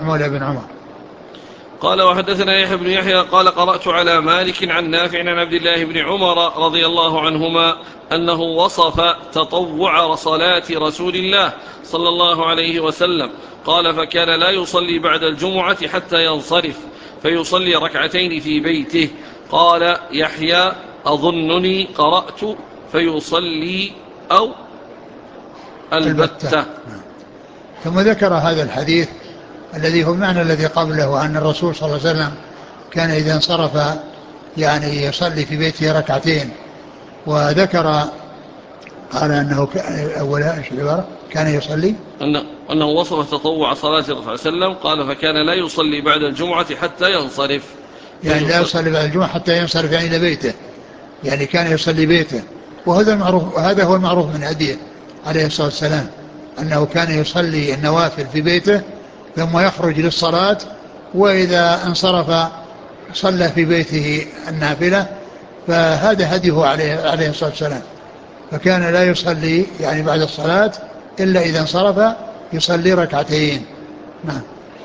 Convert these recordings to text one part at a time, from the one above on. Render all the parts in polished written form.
مولى بن عمر. قال وحدثنا يحيى بن يحيى قال قرأت على مالك عن نافع عن عبد الله بن عمر رضي الله عنهما أنه وصف تطوع صلاة رسول الله صلى الله عليه وسلم قال فكان لا يصلي بعد الجمعة حتى ينصرف فيصلي ركعتين في بيته. قال يحيى أظنني قرأت فيصلي أو البتة. ثم ذكر هذا الحديث الذي هو المعنى الذي قبله أن الرسول صلى الله عليه وسلم كان إذا انصرف يعني يصلي في بيته ركعتين. وذكر قال أنه أولا كان يصلي أنه وصف تطوع صلاة الرسول صلى الله عليه وسلم قال فكان لا يصلي بعد الجمعة حتى ينصرف يعني لا يصلي بعد الجمعة حتى ينصرف يعني إلى بيته يعني كان يصلي بيته. وهذا المعروف وهذا هو المعروف من هديه عليه الصلاة والسلام أنه كان يصلي النوافل في بيته ثم يخرج للصلاة وإذا انصرف صلى في بيته النافلة. فهذا هديه عليه الصلاة والسلام فكان لا يصلي يعني بعد الصلاة إلا إذا انصرف يصلي ركعتين. نعم.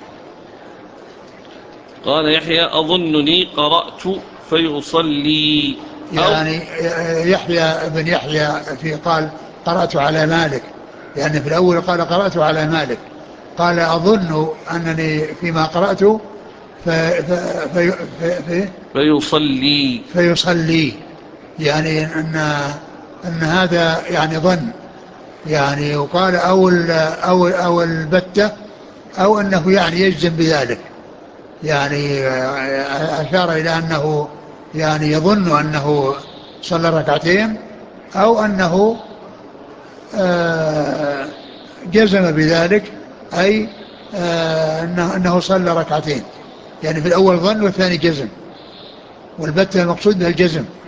قال يحيى أظنني قرأت فيصلي يعني يحيى بن يحيى قال قرأت على مالك يعني في الأول قال قرأت على مالك قال أظن أنني فيما قرأت فيصلي يعني أن هذا يعني ظن يعني وقال أو البتة أو أنه يعني يجزم بذلك يعني أشار إلى أنه يعني يظن أنه صلى ركعتين أو أنه جزم بذلك أي أنه صلى ركعتين يعني في الأول ظن والثاني جزم والبتة المقصود به الجزم